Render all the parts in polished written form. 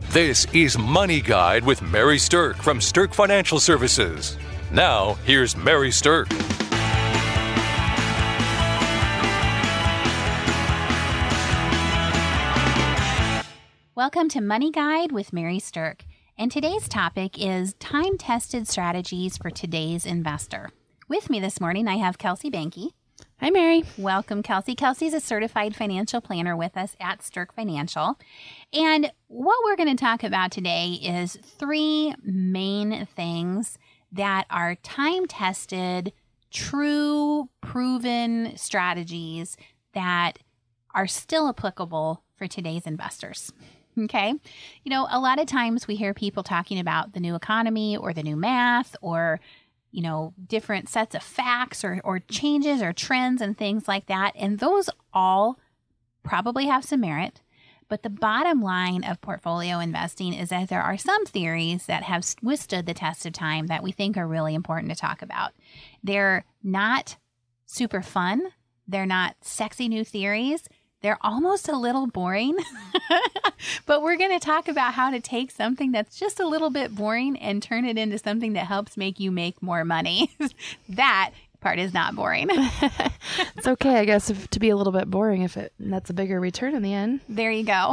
This is Money Guide with Mary Stirk from Stirk Financial Services. Now, here's Mary Stirk. Welcome to Money Guide with Mary Stirk. And today's topic is time-tested strategies for today's investor. With me this morning, I have Kelsey Banky. Hi, Mary. Welcome, Kelsey. Kelsey's a certified financial planner with us at Stirk Financial. And what we're going to talk about today is three main things that are time-tested, true, proven strategies that are still applicable for today's investors. Okay. You know, a lot of times we hear people talking about the new economy or the new math or, you know, different sets of facts or changes or trends and things like that. And those all probably have some merit. But the bottom line of portfolio investing is that there are some theories that have withstood the test of time that we think are really important to talk about. They're not super fun. They're not sexy new theories. They're almost a little boring, but we're going to talk about how to take something that's just a little bit boring and turn it into something that helps make you make more money. That part is not boring. It's okay, I guess, to be a little bit boring if that's a bigger return in the end. There you go.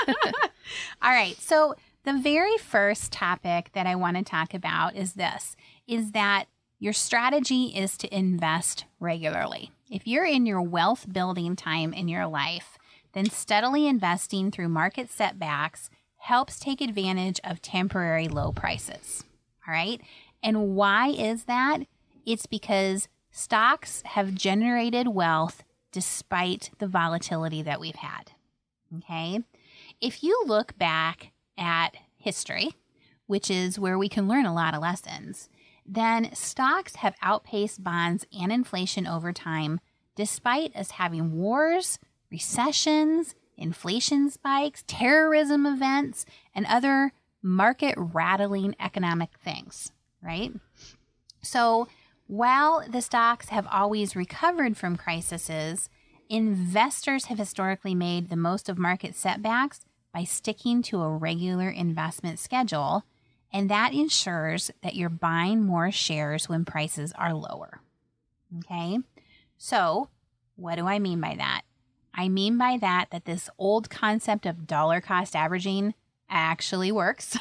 All right. So the very first topic that I want to talk about is that your strategy is to invest regularly. If you're in your wealth building time in your life, then steadily investing through market setbacks helps take advantage of temporary low prices. All right. And why is that? It's because stocks have generated wealth despite the volatility that we've had. Okay. If you look back at history, which is where we can learn a lot of lessons, then stocks have outpaced bonds and inflation over time, despite us having wars, recessions, inflation spikes, terrorism events, and other market-rattling economic things, right? So while the stocks have always recovered from crises, investors have historically made the most of market setbacks by sticking to a regular investment schedule, and that ensures that you're buying more shares when prices are lower. Okay? So, what do I mean by that? I mean by that this old concept of dollar cost averaging actually works.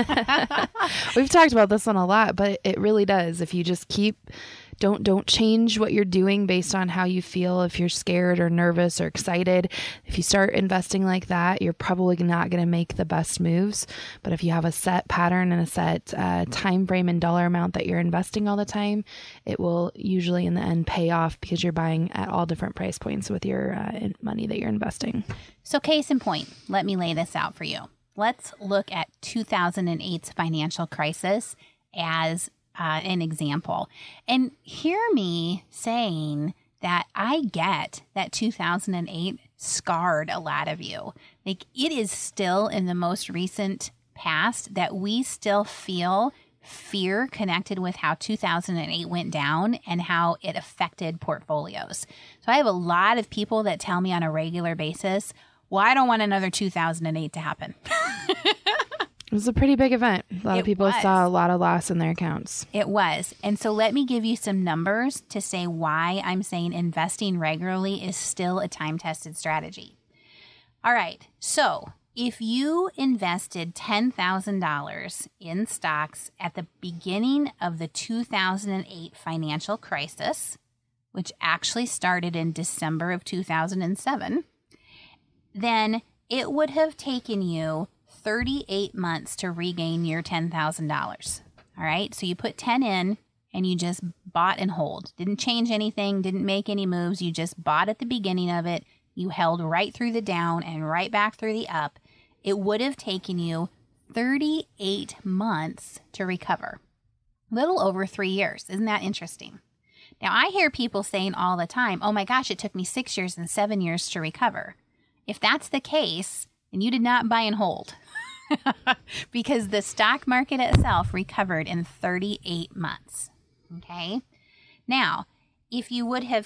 We've talked about this one a lot, but it really does. If you just don't change what you're doing based on how you feel. If you're scared or nervous or excited, if you start investing like that, you're probably not going to make the best moves. But if you have a set pattern and a set time frame and dollar amount that you're investing all the time, it will usually in the end pay off because you're buying at all different price points with your money that you're investing. So case in point, let me lay this out for you. Let's look at 2008's financial crisis as an example. And hear me saying that I get that 2008 scarred a lot of you. Like, it is still in the most recent past that we still feel fear connected with how 2008 went down and how it affected portfolios. So I have a lot of people that tell me on a regular basis, well, I don't want another 2008 to happen. It was a pretty big event. A lot of people saw a lot of loss in their accounts. It was. And so let me give you some numbers to say why I'm saying investing regularly is still a time-tested strategy. All right. So if you invested $10,000 in stocks at the beginning of the 2008 financial crisis, which actually started in December of 2007, then it would have taken you 38 months to regain your $10,000. All right. So you put 10 in and you just bought and hold. Didn't change anything. Didn't make any moves. You just bought at the beginning of it. You held right through the down and right back through the up. It would have taken you 38 months to recover. Little over 3 years. Isn't that interesting? Now, I hear people saying all the time, oh my gosh, it took me 6 years and 7 years to recover. If that's the case, then you did not buy and hold. Because the stock market itself recovered in 38 months. Okay. Now, if you would have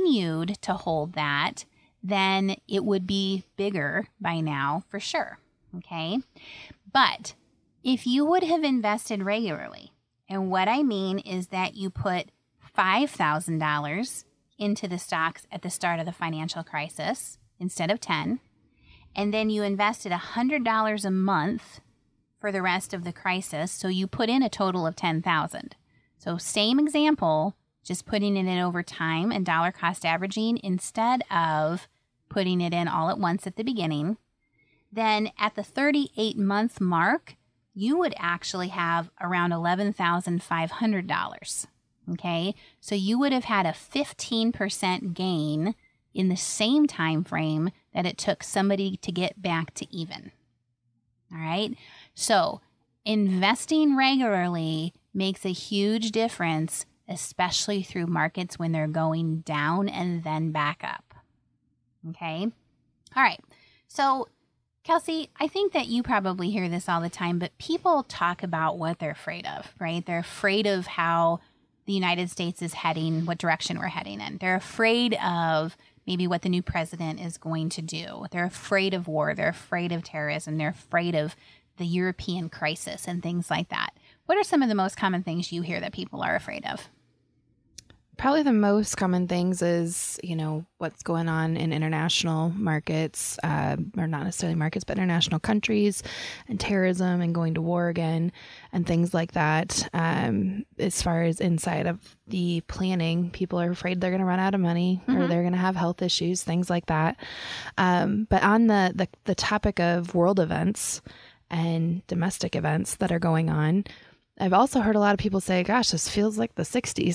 continued to hold that, then it would be bigger by now for sure. Okay. But if you would have invested regularly, and what I mean is that you put $5,000 into the stocks at the start of the financial crisis instead of 10, and then you invested $100 a month for the rest of the crisis, so you put in a total of $10,000. So same example, just putting it in over time and dollar cost averaging instead of putting it in all at once at the beginning. Then at the 38-month mark, you would actually have around $11,500. Okay, so you would have had a 15% gain in the same time frame that it took somebody to get back to even. All right, so investing regularly makes a huge difference, especially through markets when they're going down and then back up. Okay, all right, so Kelsey, I think that you probably hear this all the time, but people talk about what they're afraid of, right? They're afraid of how the United States is heading, what direction we're heading in. They're afraid of maybe what the new president is going to do. They're afraid of war. They're afraid of terrorism. They're afraid of the European crisis and things like that. What are some of the most common things you hear that people are afraid of? Probably the most common things is, what's going on in international markets, or not necessarily markets, but international countries, and terrorism and going to war again and things like that. As far as inside of the planning, people are afraid they're going to run out of money or they're going to have health issues, things like that. But on the topic of world events and domestic events that are going on, I've also heard a lot of people say, gosh, this feels like the 60s.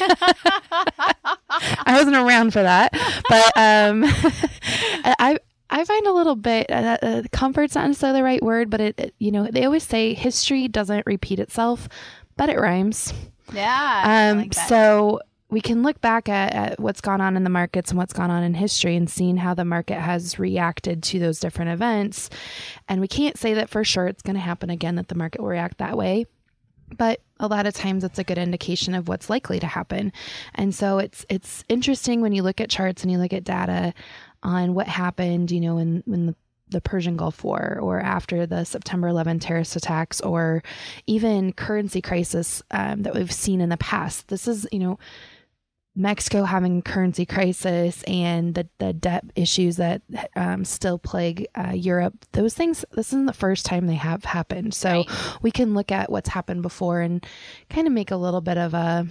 I wasn't around for that, but I find a little bit, comfort's not necessarily the right word, but they always say history doesn't repeat itself, but it rhymes. Yeah. I like that. So we can look back at what's gone on in the markets and what's gone on in history and seeing how the market has reacted to those different events. And we can't say that for sure it's going to happen again, that the market will react that way. But a lot of times it's a good indication of what's likely to happen. And so it's interesting when you look at charts and you look at data on what happened, when the Persian Gulf War or after the September 11 terrorist attacks or even currency crisis that we've seen in the past. This is, Mexico having currency crisis and the debt issues that still plague Europe. Those things, this isn't the first time they have happened. So Right. we can look at what's happened before and kind of make a little bit of a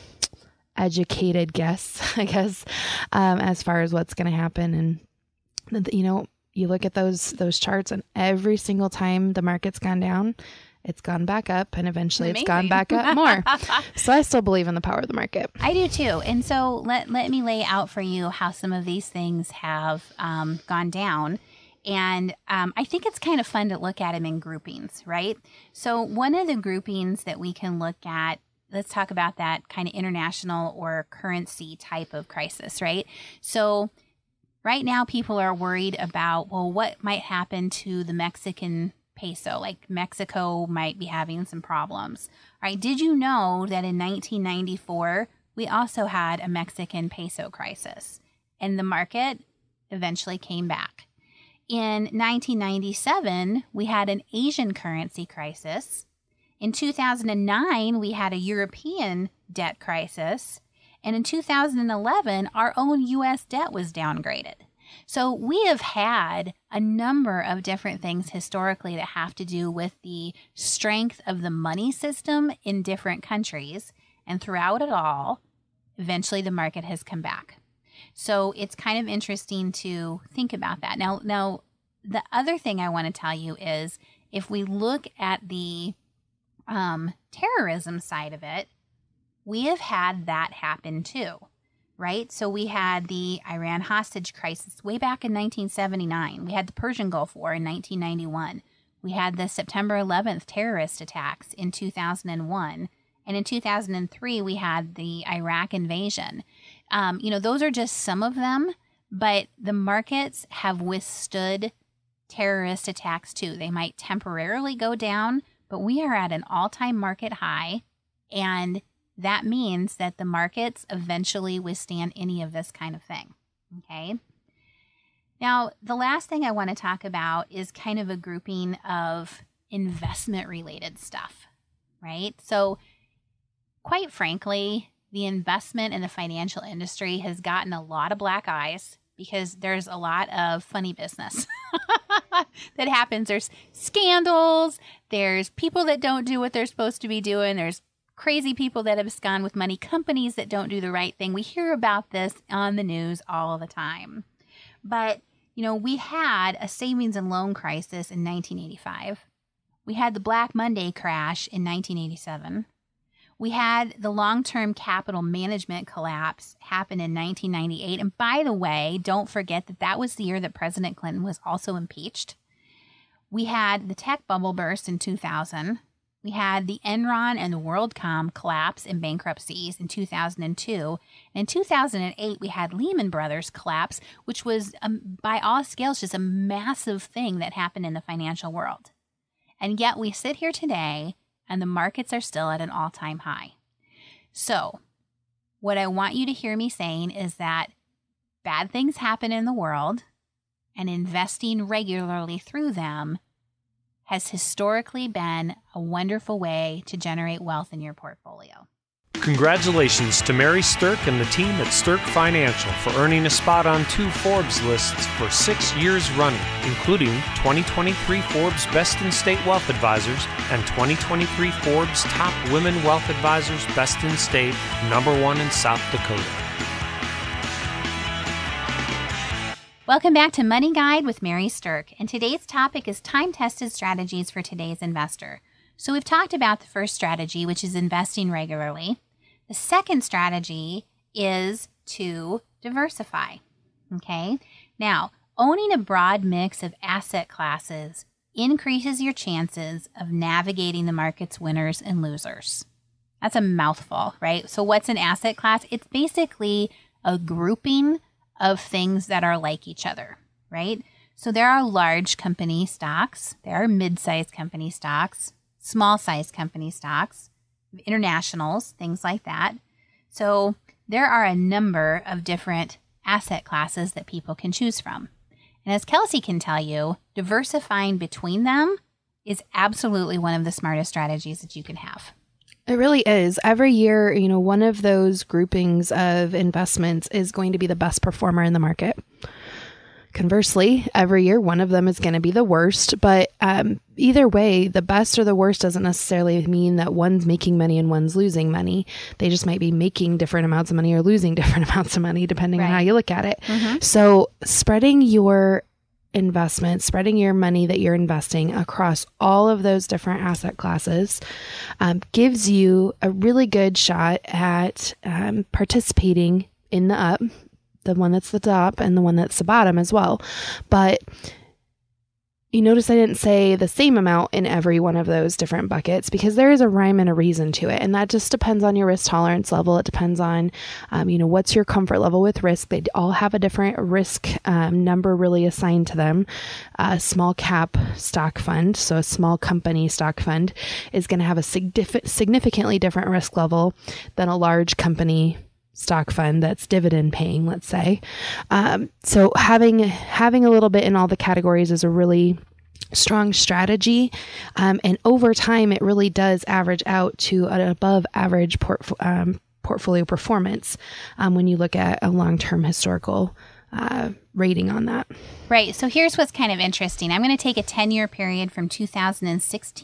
educated guess, I guess, as far as what's going to happen. And, you look at those charts and every single time the market's gone down, it's gone back up, and eventually It's gone back up more. So I still believe in the power of the market. I do too. And so let me lay out for you how some of these things have gone down. And I think it's kind of fun to look at them in groupings, right? So one of the groupings that we can look at, let's talk about that kind of international or currency type of crisis, right? So right now people are worried about, well, what might happen to the Mexican peso? Like Mexico might be having some problems. All right. Did you know that in 1994, we also had a Mexican peso crisis and the market eventually came back? In 1997, we had an Asian currency crisis. In 2009, we had a European debt crisis. And in 2011, our own U.S. debt was downgraded. So we have had a number of different things historically that have to do with the strength of the money system in different countries. And throughout it all, eventually the market has come back. So it's kind of interesting to think about that. Now, the other thing I want to tell you is if we look at the terrorism side of it, we have had that happen too. Right? So we had the Iran hostage crisis way back in 1979. We had the Persian Gulf War in 1991. We had the September 11th terrorist attacks in 2001. And in 2003, we had the Iraq invasion. Those are just some of them, but the markets have withstood terrorist attacks too. They might temporarily go down, but we are at an all-time market high, and that means that the markets eventually withstand any of this kind of thing. Okay. Now, the last thing I want to talk about is kind of a grouping of investment-related stuff, right? So, quite frankly, the investment in the financial industry has gotten a lot of black eyes because there's a lot of funny business that happens. There's scandals. There's people that don't do what they're supposed to be doing. There's crazy people that have abscond with money, companies that don't do the right thing. We hear about this on the news all the time. But, we had a savings and loan crisis in 1985. We had the Black Monday crash in 1987. We had the long-term capital management collapse happen in 1998. And by the way, don't forget that was the year that President Clinton was also impeached. We had the tech bubble burst in 2000. We had the Enron and the WorldCom collapse and bankruptcies in 2002. In 2008, we had Lehman Brothers collapse, which was, by all scales, just a massive thing that happened in the financial world. And yet we sit here today, and the markets are still at an all-time high. So what I want you to hear me saying is that bad things happen in the world, and investing regularly through them has historically been a wonderful way to generate wealth in your portfolio. Congratulations to Mary Stirk and the team at Stirk Financial for earning a spot on 2 Forbes lists for 6 years running, including 2023 Forbes Best in State Wealth Advisors and 2023 Forbes Top Women Wealth Advisors Best in State, #1 in South Dakota. Welcome back to Money Guide with Mary Stirk, and today's topic is time-tested strategies for today's investor. So we've talked about the first strategy, which is investing regularly. The second strategy is to diversify, okay? Now, owning a broad mix of asset classes increases your chances of navigating the market's winners and losers. That's a mouthful, right? So what's an asset class? It's basically a grouping of things that are like each other, right? So there are large company stocks, there are mid-sized company stocks, small-sized company stocks, internationals, things like that. So there are a number of different asset classes that people can choose from. And as Kelsey can tell you, diversifying between them is absolutely one of the smartest strategies that you can have. It really is. Every year, one of those groupings of investments is going to be the best performer in the market. Conversely, every year, one of them is going to be the worst. But either way, the best or the worst doesn't necessarily mean that one's making money and one's losing money. They just might be making different amounts of money or losing different amounts of money, depending on how you look at it. Mm-hmm. So spreading your investment, spreading your money that you're investing across all of those different asset classes gives you a really good shot at participating in the up, the one that's the top and the one that's the bottom as well. But you notice I didn't say the same amount in every one of those different buckets because there is a rhyme and a reason to it. And that just depends on your risk tolerance level. It depends on, what's your comfort level with risk. They all have a different risk number really assigned to them. A small cap stock fund, so a small company stock fund, is going to have a significantly different risk level than a large company stock fund that's dividend paying, let's say. So having a little bit in all the categories is a really strong strategy. And over time, it really does average out to an above average portfolio performance when you look at a long-term historical rating on that. Right. So here's what's kind of interesting. I'm going to take a 10-year period from 2006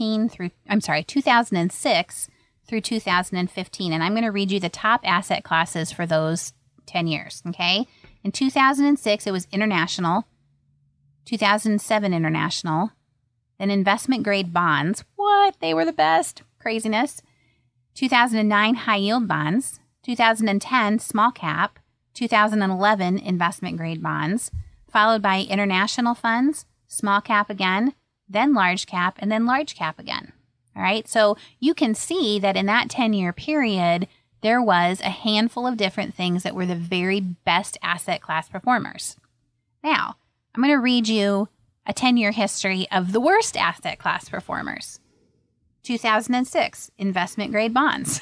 through 2015. And I'm going to read you the top asset classes for those 10 years, okay? In 2006, it was international. 2007, international. Then investment grade bonds. What? They were the best. Craziness. 2009, high yield bonds. 2010, small cap. 2011, investment grade bonds. Followed by international funds, small cap again, then large cap, and then large cap again. All right, so you can see that in that 10-year period, there was a handful of different things that were the very best asset class performers. Now, I'm going to read you a 10-year history of the worst asset class performers. 2006, investment grade bonds.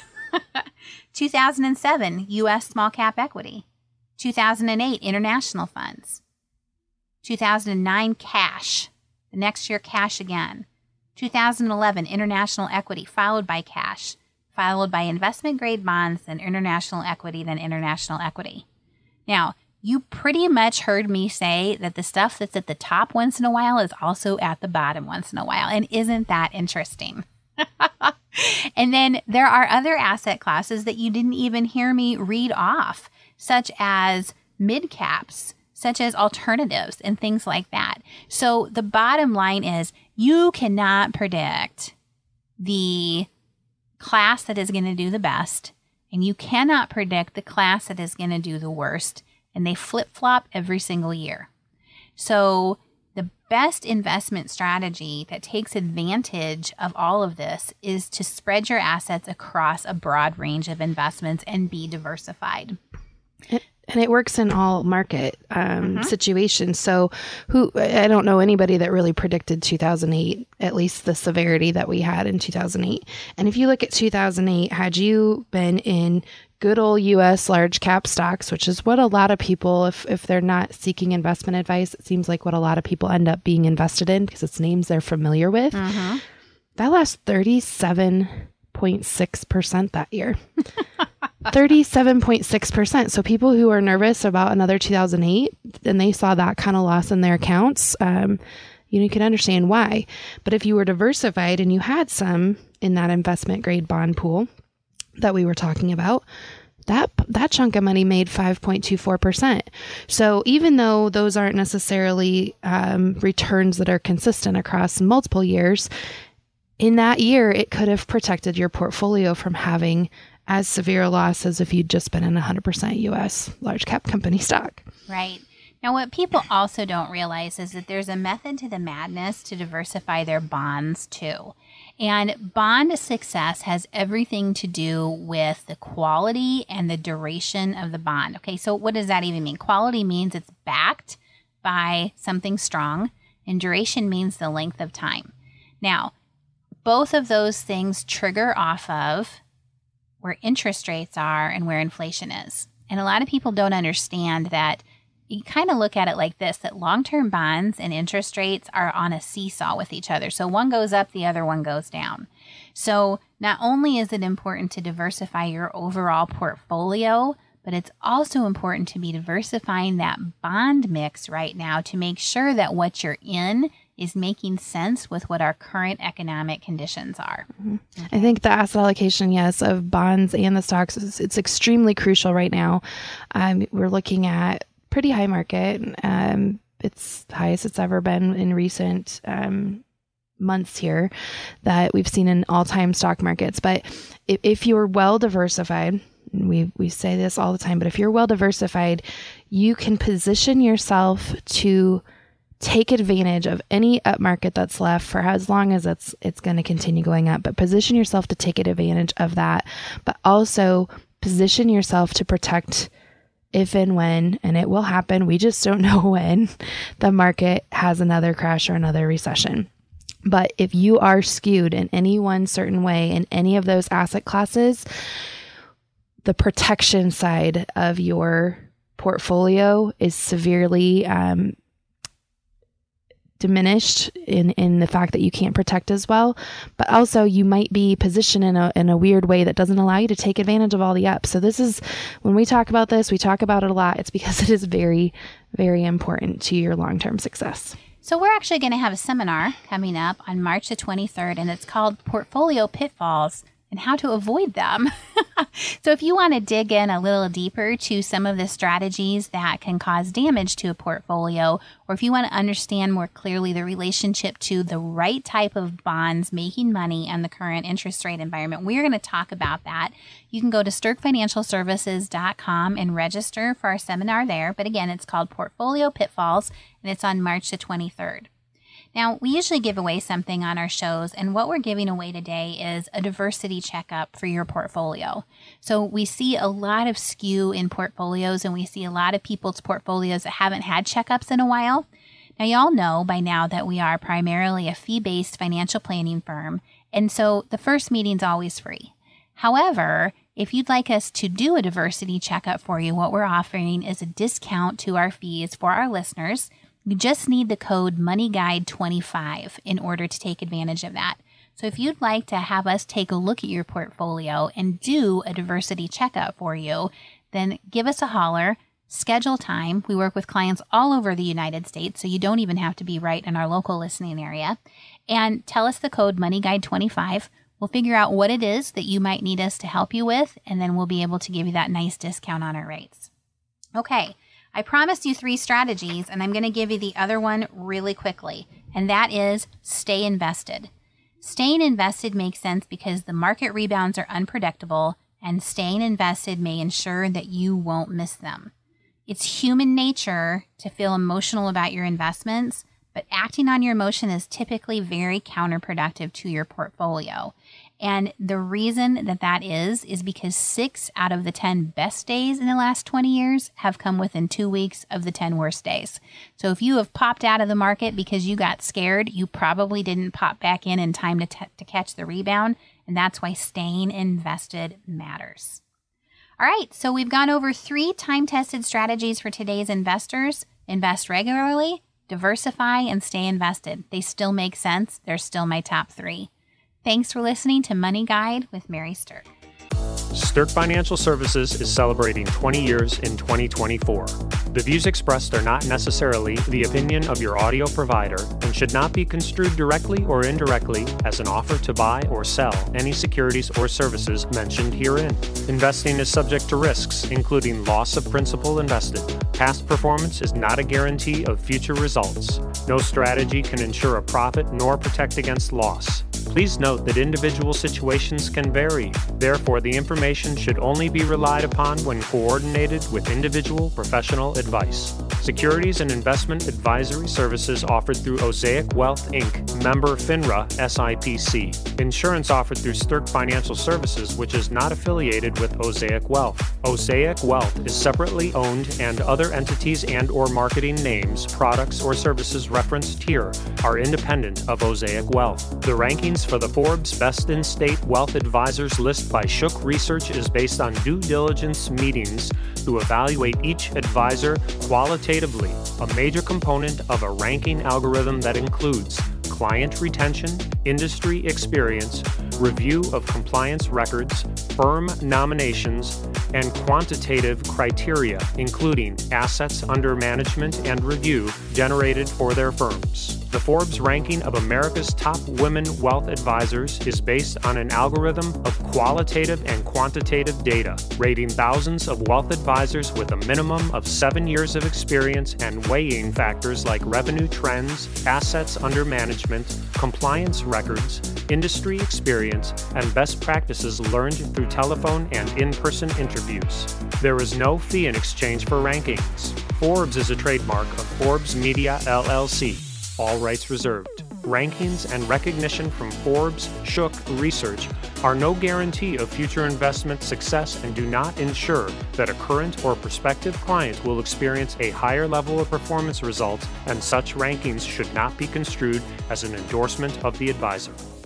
2007, U.S. small cap equity. 2008, international funds. 2009, cash. The next year, cash again. 2011, international equity, followed by cash, followed by investment grade bonds, then international equity, then international equity. Now, you pretty much heard me say that the stuff that's at the top once in a while is also at the bottom once in a while. And isn't that interesting? And then there are other asset classes that you didn't even hear me read off, such as mid caps, such as alternatives and things like that. So the bottom line is you cannot predict the class that is going to do the best, and you cannot predict the class that is going to do the worst, and they flip-flop every single year. So the best investment strategy that takes advantage of all of this is to spread your assets across a broad range of investments and be diversified. And it works in all market situations. So I don't know anybody that really predicted 2008, at least the severity that we had in 2008. And if you look at 2008, had you been in good old U.S. large cap stocks, which is what a lot of people, if they're not seeking investment advice, it seems like what a lot of people end up being invested in because it's names they're familiar with. That lost 37.6% that year. 37.6%. So people who are nervous about another 2008 and they saw that kind of loss in their accounts, you can understand why. But if you were diversified and you had some in that investment grade bond pool that we were talking about, that chunk of money made 5.24%. So even though those aren't necessarily returns that are consistent across multiple years, in that year, it could have protected your portfolio from having as severe a loss as if you'd just been in 100% U.S. large cap company stock. Right. Now, what people also don't realize is that there's a method to the madness to diversify their bonds too. And bond success has everything to do with the quality and the duration of the bond. Okay, so what does that even mean? Quality means it's backed by something strong, and duration means the length of time. Now, both of those things trigger off of where interest rates are and where inflation is. And a lot of people don't understand that. You kind of look at it like this, that long-term bonds and interest rates are on a seesaw with each other. So one goes up, the other one goes down. So not only is it important to diversify your overall portfolio, but it's also important to be diversifying that bond mix right now to make sure that what you're in is making sense with what our current economic conditions are. I think the asset allocation, yes, of bonds and the stocks, it's extremely crucial right now. We're looking at pretty high market. It's the highest it's ever been in recent months here that we've seen in all-time stock markets. But if you're well diversified, we say this all the time, but if you're well diversified, you can position yourself to take advantage of any up market that's left for as long as it's going to continue going up. But position yourself to take advantage of that, but also position yourself to protect if and when, and it will happen, we just don't know when, the market has another crash or another recession. But if you are skewed in any one certain way in any of those asset classes, the protection side of your portfolio is severely diminished in the fact that you can't protect as well, but also you might be positioned in a weird way that doesn't allow you to take advantage of all the ups. So this is, when we talk about this, we talk about it a lot. It's because it is very, very important to your long-term success. So we're actually going to have a seminar coming up on March the 23rd, and it's called Portfolio Pitfalls and How to Avoid Them. So if you want to dig in a little deeper to some of the strategies that can cause damage to a portfolio, or if you want to understand more clearly the relationship to the right type of bonds making money and the current interest rate environment, we're going to talk about that. You can go to StirkFinancialServices.com and register for our seminar there. But again, it's called Portfolio Pitfalls, and it's on March the 23rd. Now, we usually give away something on our shows, and what we're giving away today is a diversity checkup for your portfolio. So we see a lot of skew in portfolios, and we see a lot of people's portfolios that haven't had checkups in a while. Now, y'all know by now that we are primarily a fee-based financial planning firm, and so the first meeting's always free. However, if you'd like us to do a diversity checkup for you, what we're offering is a discount to our fees for our listeners. You just need the code MONEYGUIDE25 in order to take advantage of that. So if you'd like to have us take a look at your portfolio and do a diversity checkup for you, then give us a holler, schedule time. We work with clients all over the United States, so you don't even have to be right in our local listening area. And tell us the code MONEYGUIDE25. We'll figure out what it is that you might need us to help you with, and then we'll be able to give you that nice discount on our rates. Okay, I promised you 3 strategies, and I'm going to give you the other one really quickly, and that is stay invested. Staying invested makes sense because the market rebounds are unpredictable, and staying invested may ensure that you won't miss them. It's human nature to feel emotional about your investments, but acting on your emotion is typically very counterproductive to your portfolio. And the reason that is because 6 out of the 10 best days in the last 20 years have come within 2 weeks of the 10 worst days. So if you have popped out of the market because you got scared, you probably didn't pop back in time to catch the rebound. And that's why staying invested matters. All right, so we've gone over 3 time-tested strategies for today's investors. Invest regularly, diversify, and stay invested. They still make sense. They're still my top 3. Thanks for listening to Money Guide with Mary Stirk. Stirk Financial Services is celebrating 20 years in 2024. The views expressed are not necessarily the opinion of your audio provider and should not be construed directly or indirectly as an offer to buy or sell any securities or services mentioned herein. Investing is subject to risks, including loss of principal invested. Past performance is not a guarantee of future results. No strategy can ensure a profit nor protect against loss. Please note that individual situations can vary. Therefore, the information should only be relied upon when coordinated with individual professional advice. Securities and investment advisory services offered through Osaic Wealth, Inc., member FINRA, SIPC. Insurance offered through Stirk Financial Services, which is not affiliated with Osaic Wealth. Osaic Wealth is separately owned, and other entities and/or marketing names, products, or services referenced here are independent of Osaic Wealth. The rankings for the Forbes Best in State Wealth Advisors list by Shook Research is based on due diligence meetings to evaluate each advisor qualitatively, a major component of a ranking algorithm that includes client retention, industry experience, review of compliance records, firm nominations, and quantitative criteria, including assets under management and review generated for their firms. The Forbes ranking of America's top women wealth advisors is based on an algorithm of qualitative and quantitative data, rating thousands of wealth advisors with a minimum of 7 years of experience and weighing factors like revenue trends, assets under management, compliance records, industry experience, and best practices learned through telephone and in-person interviews. There is no fee in exchange for rankings. Forbes is a trademark of Forbes Media, LLC. All rights reserved. Rankings and recognition from Forbes, Shook Research are no guarantee of future investment success and do not ensure that a current or prospective client will experience a higher level of performance results, and such rankings should not be construed as an endorsement of the advisor.